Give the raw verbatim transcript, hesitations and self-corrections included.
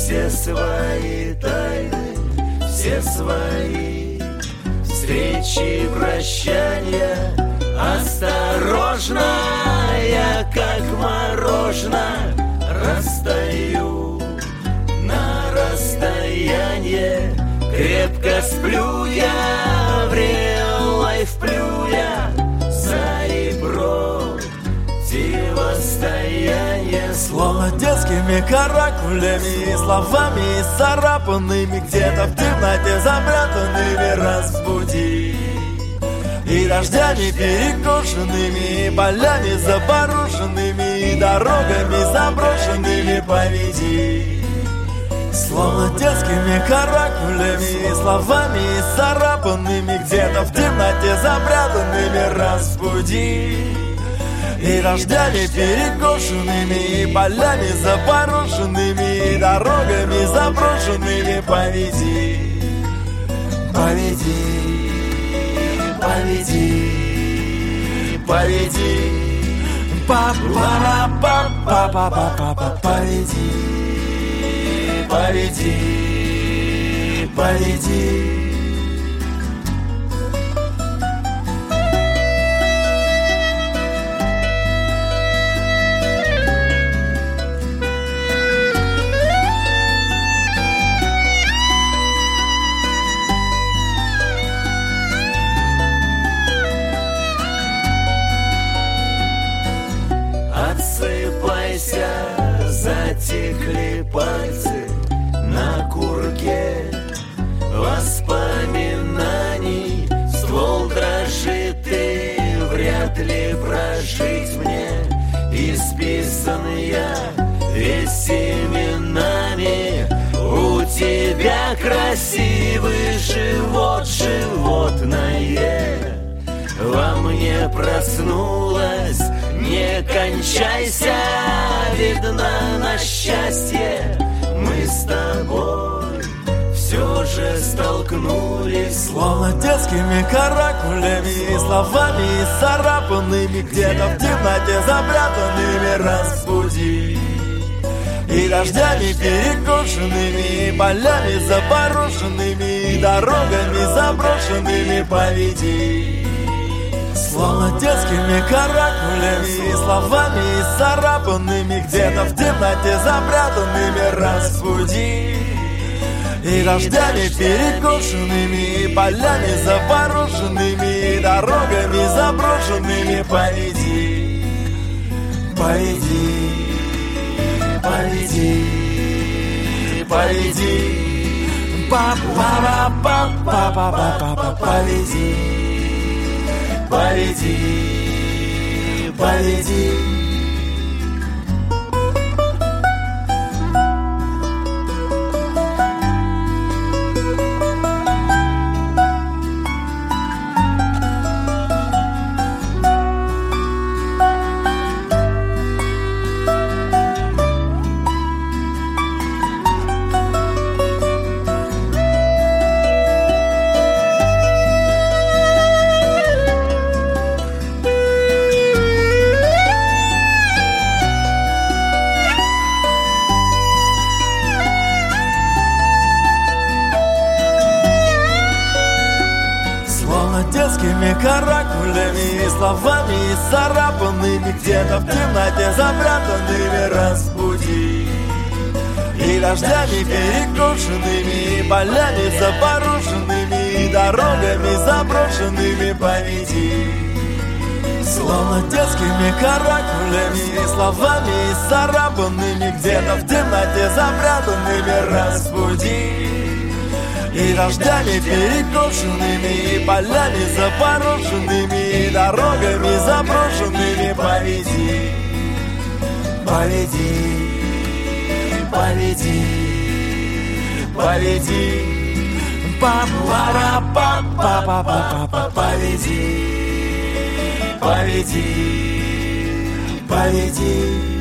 все свои тайны, все свои встречи, прощания. Осторожно, я как мороженое растаю на расстояние. Крепко сплю я, в real life плю я за и противостояние. Словно детскими каракулями и словами исцарапанными, где-то в темноте запрятанными разбуди. И дождями перекошенными, и полями запорошенными, и дорогами заброшенными поведи. Словно детскими каракулями и словами исцарапанными, где-то в темноте запрятанными разбуди. И дождями перекошенными, и полями запорошенными, и дорогами заброшенными поведи. Поведи, поведи, поведи, па-па-па-па-па-па-па-па, поведи, поведи, поведи. Отсыпайся, затекли пальцы на курке воспоминаний. Ствол дрожит, и вряд ли прожить мне. Исписан я весь именами. У тебя красивый живот, животное во мне проснулась. Не кончайся, видно на счастье. Мы с тобой все же столкнулись. Словно детскими каракулями и словами исцарапанными, где-то в темноте запрятанными разбуди. И дождями перекошенными, и полями запорошенными, и дорогами заброшенными поведи. Словно детскими каракулями и словами исцарапанными, где-то в темноте запрятанными разбуди. И дождями перекошенными, и полями запорошенными, и дорогами заброшенными поведи. Поведи, поведи, поведи, па-па-па-па-па-па-па, поведи. Поведи, поведи. Детскими каракулями и словами исцарапанными, где-то в темноте запрятанными разбуди. И дождями перекошенными, и полями запорошенными, и дорогами заброшенными поведи. Словно детскими каракулями и словами исцарапанными, где-то в темноте запрятанными разбуди. И дождями перекошенными, и полями запорошенными, и дорогами заброшенными поведи. Поведи, поведи, поведи, па-па-па-па-па-па-па, поведи, поведи, поведи.